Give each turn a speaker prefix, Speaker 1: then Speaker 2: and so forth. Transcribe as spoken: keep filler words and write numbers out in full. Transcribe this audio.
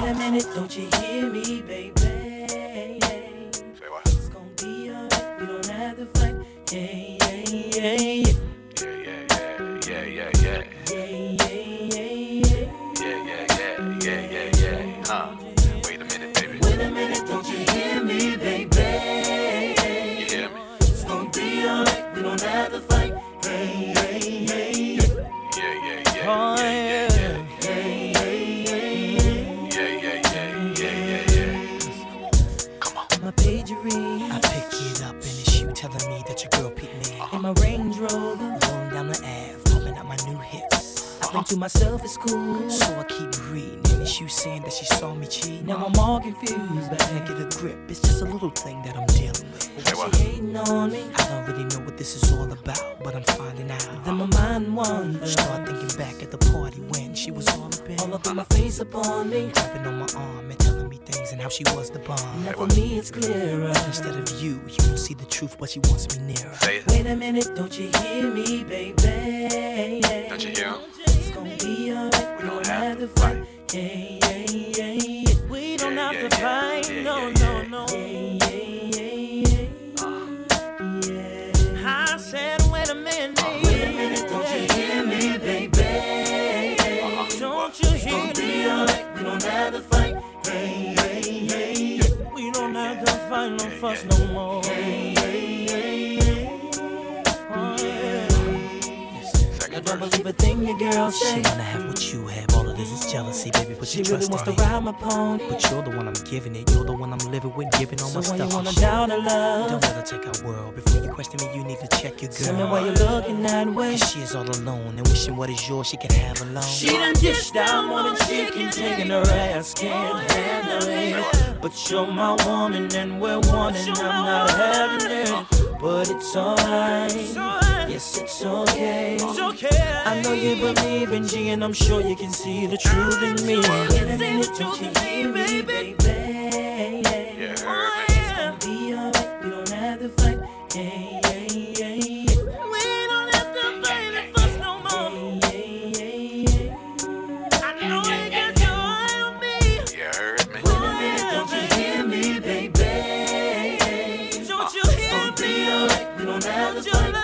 Speaker 1: a minute, don't you hear me, baby?
Speaker 2: Say what?
Speaker 1: It's gonna be alright, we don't have to fight. Yeah, yeah, yeah, yeah.
Speaker 2: Yeah, yeah, yeah, yeah, yeah,
Speaker 1: Yeah,
Speaker 2: yeah.
Speaker 1: yeah, yeah, yeah.
Speaker 2: Yeah, yeah, yeah, yeah, yeah, yeah. Huh? Wait a minute, baby.
Speaker 1: Wait a minute, don't you hear me, baby?
Speaker 2: You hear me?
Speaker 1: It's gonna be alright, we don't have to fight. Hey, hey, hey, yeah.
Speaker 2: Yeah, yeah, yeah,
Speaker 1: Oh,
Speaker 2: yeah,
Speaker 1: yeah.
Speaker 2: yeah, yeah.
Speaker 1: Hey, hey, hey, yeah.
Speaker 2: Yeah, yeah, yeah, yeah, yeah, yeah. Come on.
Speaker 1: My pagerine,
Speaker 3: I pick it up and it's you telling me that your girl picked me.
Speaker 1: in my Range Rover,
Speaker 3: Rolling down the Ave, pulling out my new hits.
Speaker 1: I think to myself it's cool.
Speaker 3: So I keep reading, and it's you saying that she saw me cheating.
Speaker 1: Now I'm all confused,
Speaker 3: Back and
Speaker 1: back.
Speaker 3: get a grip, it's just a little thing that I'm dealing with.
Speaker 2: Say what?
Speaker 1: She hating on me,
Speaker 3: I don't really know what this is all about, but I'm finding out.
Speaker 1: then my mind wanders.
Speaker 3: Start thinking back at the party when she was all up in,
Speaker 1: All up in my face upon me.
Speaker 3: grabbing on my arm and telling me things and how she was the bomb.
Speaker 1: Now for me it's clearer.
Speaker 3: Instead of you, you don't see the truth, but she wants me nearer.
Speaker 2: Say it.
Speaker 1: Wait a minute, don't you hear me, baby?
Speaker 2: Don't you hear him?
Speaker 1: It's gonna be alright, we don't have to fight. Yeah, yeah, yeah, yeah. We don't
Speaker 2: Yeah,
Speaker 1: have
Speaker 2: yeah,
Speaker 1: to
Speaker 2: yeah,
Speaker 1: fight,
Speaker 2: yeah,
Speaker 1: no,
Speaker 2: yeah,
Speaker 1: no,
Speaker 2: yeah.
Speaker 1: no. Yeah, yeah, yeah, yeah. I said, wait a minute. Wait a minute, don't you hear me, baby? Don't you hear me? It's gonna be alright, we don't have to fight. Hey, hey, hey, yeah. We don't have to fight, no fuss no more. Hey, hey, hey, yeah. Oh, yeah. I
Speaker 2: Second
Speaker 1: don't
Speaker 2: verse.
Speaker 1: believe a thing your girl
Speaker 3: She
Speaker 1: say.
Speaker 3: wanna have what you have, all of this is jealousy, baby, but
Speaker 1: She
Speaker 3: you
Speaker 1: really
Speaker 3: trust
Speaker 1: wants to
Speaker 3: me.
Speaker 1: ride my pony.
Speaker 3: But you're the one I'm giving it, you're the one I'm living with, giving all
Speaker 1: So
Speaker 3: my
Speaker 1: when
Speaker 3: stuff.
Speaker 1: you wanna
Speaker 3: and shit.
Speaker 1: doubt her love,
Speaker 3: Don't let her take our world. Before you question me, you need to check your girl.
Speaker 1: tell me why you're looking that way.
Speaker 3: Cause she is all alone and wishing what is yours she could have alone.
Speaker 1: She done dished out more than she can take, and her ass can't handle it. But you're my woman and we're one, and I'm not having it. But it's alright, yes it's okay. I know you believe in G, and I'm sure you can see the truth in me. Wait a minute, don't you hear me, baby?
Speaker 2: Yeah, heard me.
Speaker 1: It's gonna be alright, we don't have to fight. Yeah, yeah, yeah, yeah. We don't have to fight and fuss no more. Yeah, yeah, yeah. I know you got your eye on me.
Speaker 2: You heard me.
Speaker 1: Wait a minute, don't you hear me, baby? Don't you hear me? It's gonna be alright, we don't have to fight.